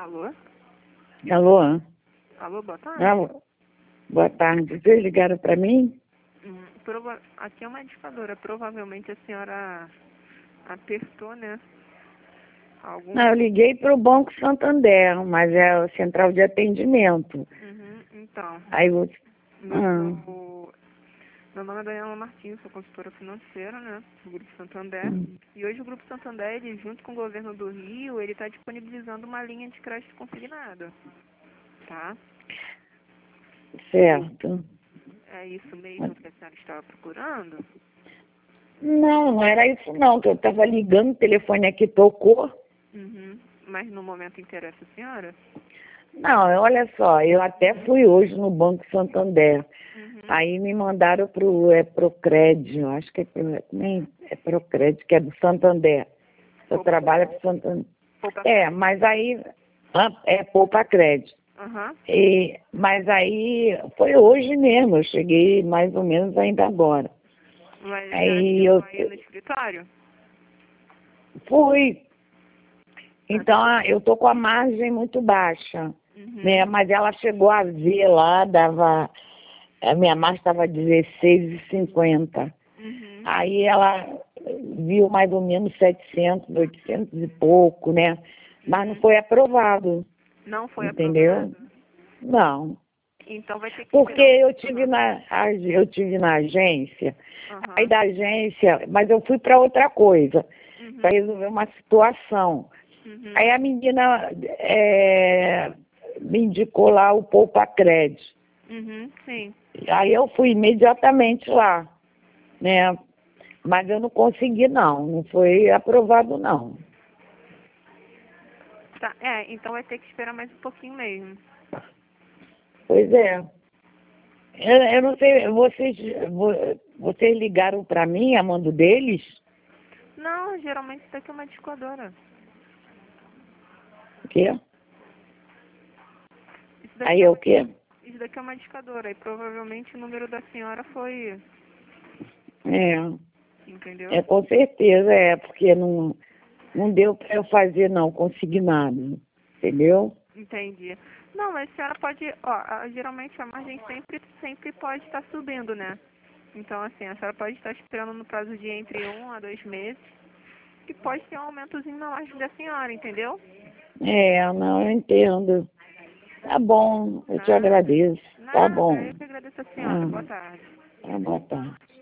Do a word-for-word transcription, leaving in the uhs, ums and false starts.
Alô? Alô? Alô, boa tarde. Alô? Boa tarde. Vocês ligaram para mim? Hum, prova... Aqui é uma indicadora. Provavelmente a senhora apertou, né? Algum... Não, eu liguei para o Banco Santander, mas é a central de atendimento. Uhum, então. Aí eu... Meu, Ah. meu nome é Daniela Martins, sou consultora financeira, né? Do Grupo Santander. Hum. E hoje o Grupo Santander, ele, junto com o governo do Rio, ele está disponibilizando uma linha de crédito consignada. Tá? Certo. É isso mesmo que a senhora estava procurando? Não, não era isso não, que eu estava ligando, o telefone aqui tocou. Uhum. Mas no momento interessa a senhora? Não, olha só, eu até fui hoje no Banco Santander. Uhum. Aí me mandaram para o é, Procred, eu acho que é, pro, nem, é Procred, que é do Santander. Eu Poupa, trabalho para o Santander. poupa É, mas aí ah, é Poupa Crédito. Uhum. E, mas aí foi hoje mesmo, eu cheguei mais ou menos ainda agora. Mas já Aí chegou eu aí no escritório? fui. Então ah, eu tô com a margem muito baixa, Uhum. né? Mas ela chegou a ver lá, dava. A minha margem estava dezesseis e cinquenta. Uhum. Aí ela viu mais ou menos setecentos, oitocentos e pouco, né? Mas não Uhum. foi aprovado, Não foi entendeu? aprovado? Não. Então vai ter que Porque esperar. eu tive, Uhum. na, a- eu tive na agência, aí Uhum. da agência, mas eu fui para outra coisa, Uhum. para resolver uma situação. Uhum. Aí a menina é, me indicou lá o Poupa Crédito. Uhum. Sim. Aí eu fui imediatamente lá, né? Mas eu não consegui não, não foi aprovado não. Tá. É, então vai ter que esperar mais um pouquinho mesmo. Pois é. Eu, eu não sei, vocês, vo- vocês ligaram para mim, a mando deles? Não, geralmente isso daqui é uma discadora. O quê? Isso daqui Aí é é uma, o quê? isso daqui é uma discadora. E provavelmente o número da senhora foi. É, Entendeu? é com certeza, é, porque não, não deu para eu fazer não, consignado, entendeu? Entendi. Não, mas a senhora pode, ó, a- geralmente a margem sempre, sempre pode estar subindo, né? Então, assim, a senhora pode estar esperando no prazo de entre um a dois meses, que pode ter um aumentozinho na margem da senhora, entendeu? É, não, eu entendo. Tá bom, eu te Nada, agradeço. Tá nada, bom. eu que agradeço a senhora. Ah, Boa tarde. tá, boa tarde.